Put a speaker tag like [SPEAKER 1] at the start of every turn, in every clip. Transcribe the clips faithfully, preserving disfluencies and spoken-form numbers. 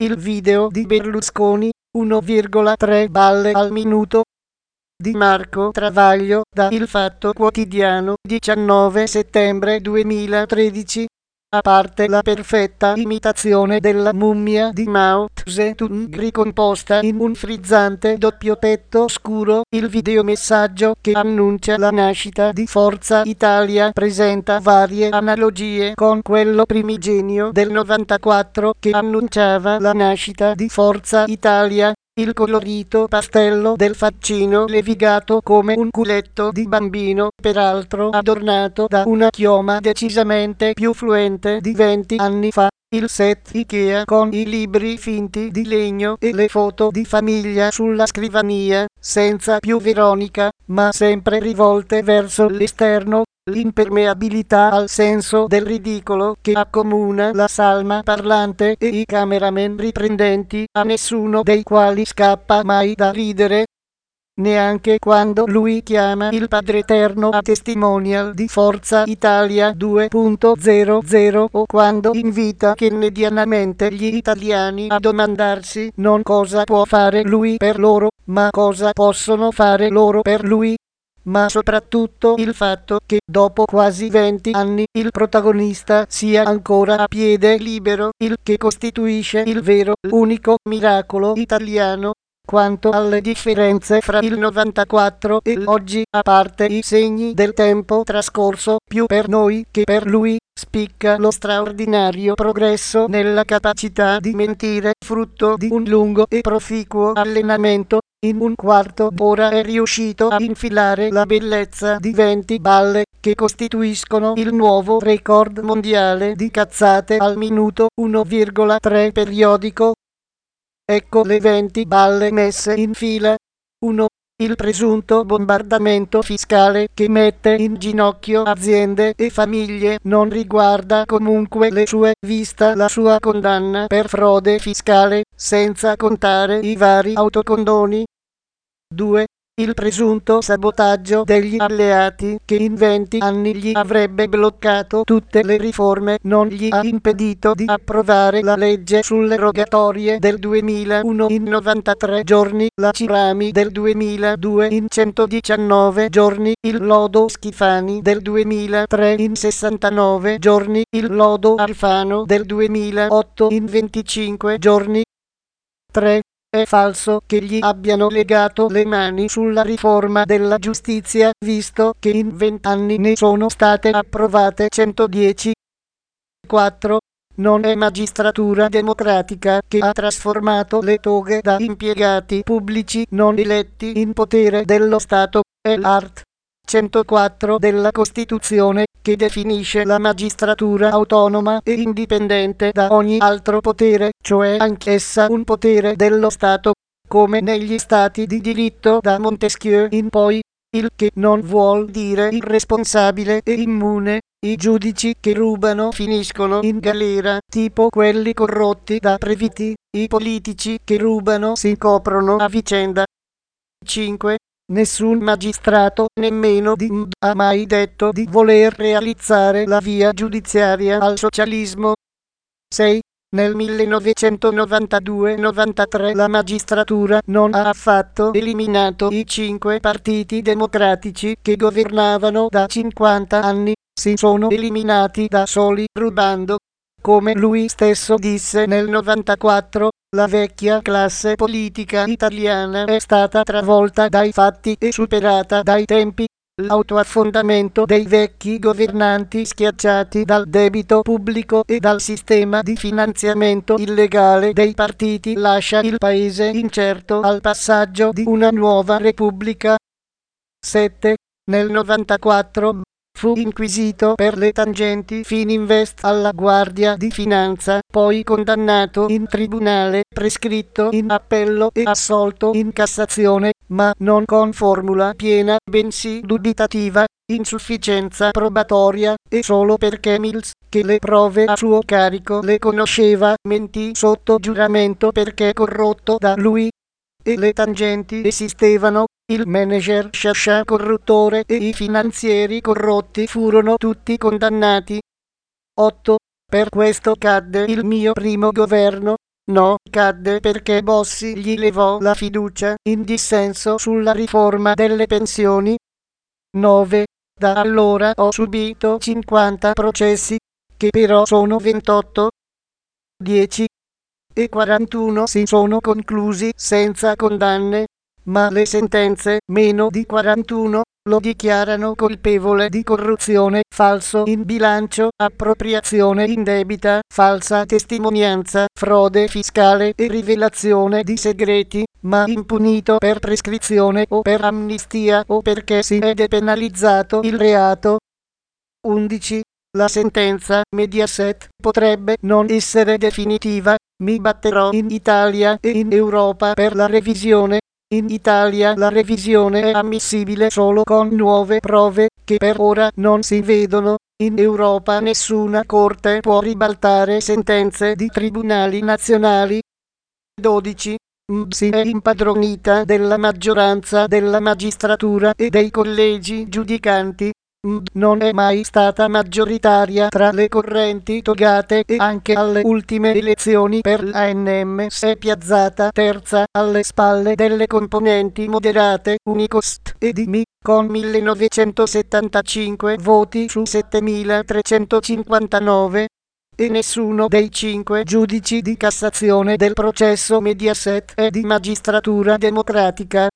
[SPEAKER 1] il video di Berlusconi, uno virgola tre balle al minuto, di Marco Travaglio, da Il Fatto Quotidiano, diciannove settembre duemilatredici. A parte la perfetta imitazione della mummia di Mao Tse-tung ricomposta in un frizzante doppio petto scuro, il videomessaggio che annuncia la nascita di Forza Italia presenta varie analogie con quello primigenio del novantaquattro che annunciava la nascita di Forza Italia. Il colorito pastello del faccino levigato come un culetto di bambino, peraltro adornato da una chioma decisamente più fluente di venti anni fa. Il set Ikea con i libri finti di legno e le foto di famiglia sulla scrivania, senza più Veronica, ma sempre rivolte verso l'esterno. L'impermeabilità al senso del ridicolo che accomuna la salma parlante e i cameraman riprendenti, a nessuno dei quali scappa mai da ridere, neanche quando lui chiama il Padre Eterno a testimonial di Forza Italia due punto zero zero o quando invita kennedianamente gli italiani a domandarsi non cosa può fare lui per loro, ma cosa possono fare loro per lui. Ma soprattutto il fatto che dopo quasi venti anni il protagonista sia ancora a piede libero, il che costituisce il vero, unico miracolo italiano. Quanto alle differenze fra il novantaquattro e l'oggi, a parte i segni del tempo trascorso, più per noi che per lui, spicca lo straordinario progresso nella capacità di mentire, frutto di un lungo e proficuo allenamento. In un quarto d'ora è riuscito a infilare la bellezza di venti balle, che costituiscono il nuovo record mondiale di cazzate al minuto, uno virgola tre periodico. Ecco le venti balle messe in fila. uno. Il presunto bombardamento fiscale che mette in ginocchio aziende e famiglie non riguarda comunque le sue, vista la sua condanna per frode fiscale, senza contare i vari autocondoni. due. Il presunto sabotaggio degli alleati che in venti anni gli avrebbe bloccato tutte le riforme non gli ha impedito di approvare la legge sulle rogatorie del duemilauno in novantatré giorni, la Cirami del duemiladue in centodiciannove giorni, il lodo Schifani del duemilatré in sessantanove giorni, il lodo Alfano del duemilaotto in venticinque giorni. tre. È falso che gli abbiano legato le mani sulla riforma della giustizia, visto che in vent'anni ne sono state approvate centodieci. quattro. Non è magistratura democratica che ha trasformato le toghe da impiegati pubblici non eletti in potere dello Stato, è l'art. centoquattro della Costituzione, che definisce la magistratura autonoma e indipendente da ogni altro potere, cioè anch'essa un potere dello Stato, come negli stati di diritto da Montesquieu in poi, il che non vuol dire irresponsabile e immune. I giudici che rubano finiscono in galera, tipo quelli corrotti da Previti, i politici che rubano si coprono a vicenda. cinque. Nessun magistrato, nemmeno di M D, ha mai detto di voler realizzare la via giudiziaria al socialismo. sei. Nel millenovecentonovantadue novantatré la magistratura non ha affatto eliminato i cinque partiti democratici che governavano da cinquanta anni, si sono eliminati da soli rubando. Come lui stesso disse nel novantaquattro, la vecchia classe politica italiana è stata travolta dai fatti e superata dai tempi. L'autoaffondamento dei vecchi governanti schiacciati dal debito pubblico e dal sistema di finanziamento illegale dei partiti lascia il paese incerto al passaggio di una nuova repubblica. sette. Nel novantaquattro fu inquisito per le tangenti Fininvest alla Guardia di Finanza, poi condannato in tribunale, prescritto in appello e assolto in Cassazione, ma non con formula piena, bensì dubitativa, insufficienza probatoria, e solo perché Mills, che le prove a suo carico le conosceva, mentì sotto giuramento perché corrotto da lui. E le tangenti esistevano, il manager Sciascia corruttore e i finanzieri corrotti furono tutti condannati. otto. Per questo cadde il mio primo governo. No, cadde perché Bossi gli levò la fiducia in dissenso sulla riforma delle pensioni. nove. Da allora ho subito cinquanta processi, che però sono ventotto. dieci. E quarantuno si sono conclusi senza condanne, ma le sentenze, meno di quarantuno, lo dichiarano colpevole di corruzione, falso in bilancio, appropriazione indebita, falsa testimonianza, frode fiscale e rivelazione di segreti, ma impunito per prescrizione o per amnistia o perché si è depenalizzato il reato. undici. La sentenza Mediaset potrebbe non essere definitiva. Mi batterò in Italia e in Europa per la revisione. In Italia la revisione è ammissibile solo con nuove prove, che per ora non si vedono. In Europa nessuna corte può ribaltare sentenze di tribunali nazionali. dodici. M si è impadronita della maggioranza della magistratura e dei collegi giudicanti. M non è mai stata maggioritaria tra le correnti togate e anche alle ultime elezioni per l'A N M si è piazzata terza alle spalle delle componenti moderate Unicost e di M I, con millenovecentosettantacinque voti su settemilatrecentocinquantanove. E nessuno dei cinque giudici di Cassazione del processo Mediaset è di magistratura democratica.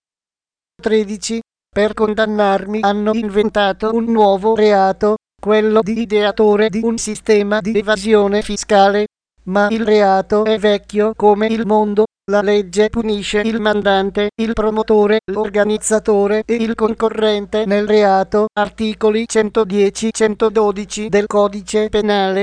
[SPEAKER 1] tredici. Per condannarmi hanno inventato un nuovo reato, quello di ideatore di un sistema di evasione fiscale. Ma il reato è vecchio come il mondo. La legge punisce il mandante, il promotore, l'organizzatore e il concorrente nel reato, articoli centodieci centododici del Codice Penale.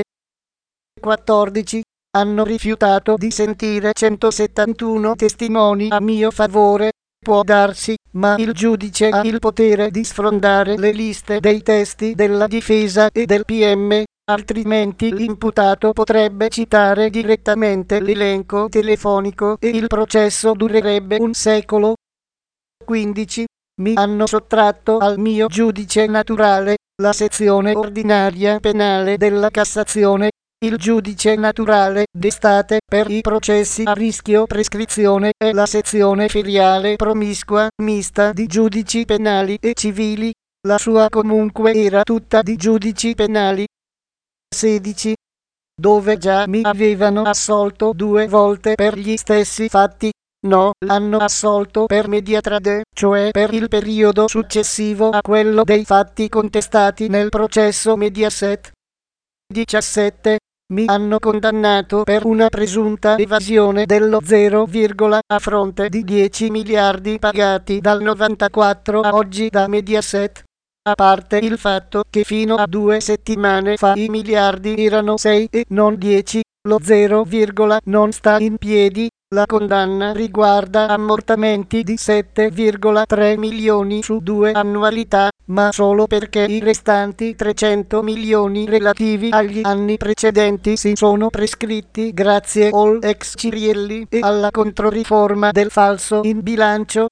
[SPEAKER 1] quattordici. Hanno rifiutato di sentire centosettantuno testimoni a mio favore. Può darsi, ma il giudice ha il potere di sfrondare le liste dei testi della difesa e del P M, altrimenti l'imputato potrebbe citare direttamente l'elenco telefonico e il processo durerebbe un secolo. quindici. Mi hanno sottratto al mio giudice naturale, la sezione ordinaria penale della Cassazione. Il giudice naturale d'estate per i processi a rischio prescrizione è la sezione feriale promiscua mista di giudici penali e civili. La sua comunque era tutta di giudici penali. sedici. Dove già mi avevano assolto due volte per gli stessi fatti. No, l'hanno assolto per Mediatrade, cioè per il periodo successivo a quello dei fatti contestati nel processo Mediaset. diciassette. Mi hanno condannato per una presunta evasione dello zero, a fronte di dieci miliardi pagati dal novantaquattro a oggi da Mediaset. A parte il fatto che fino a due settimane fa i miliardi erano sei e non dieci, lo zero, non sta in piedi. La condanna riguarda ammortamenti di sette virgola tre milioni su due annualità, ma solo perché i restanti trecento milioni relativi agli anni precedenti si sono prescritti grazie all ex Cirielli e alla controriforma del falso in bilancio.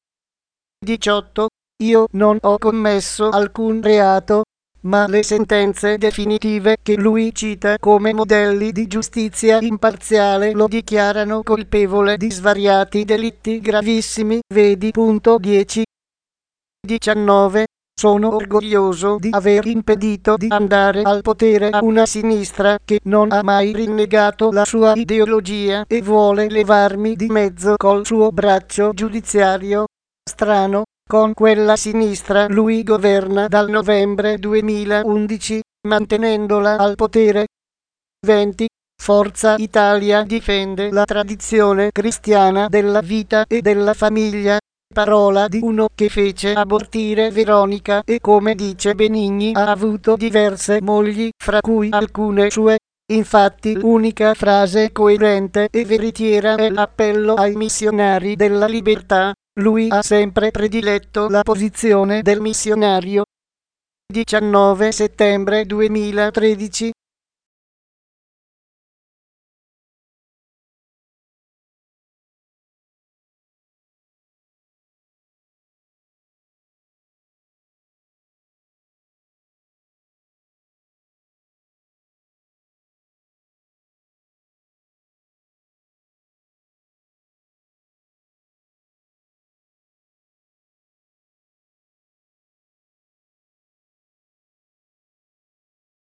[SPEAKER 1] diciotto. Io non ho commesso alcun reato, ma le sentenze definitive che lui cita come modelli di giustizia imparziale lo dichiarano colpevole di svariati delitti gravissimi, vedi punto dieci. diciannove. Sono orgoglioso di aver impedito di andare al potere a una sinistra che non ha mai rinnegato la sua ideologia e vuole levarmi di mezzo col suo braccio giudiziario. Strano. Con quella sinistra lui governa dal novembre duemilaundici, mantenendola al potere. venti. Forza Italia difende la tradizione cristiana della vita e della famiglia. Parola di uno che fece abortire Veronica e, come dice Benigni, ha avuto diverse mogli, fra cui alcune sue. Infatti l'unica frase coerente e veritiera è l'appello ai missionari della libertà. Lui ha sempre prediletto la posizione del missionario. diciannove settembre duemilatredici.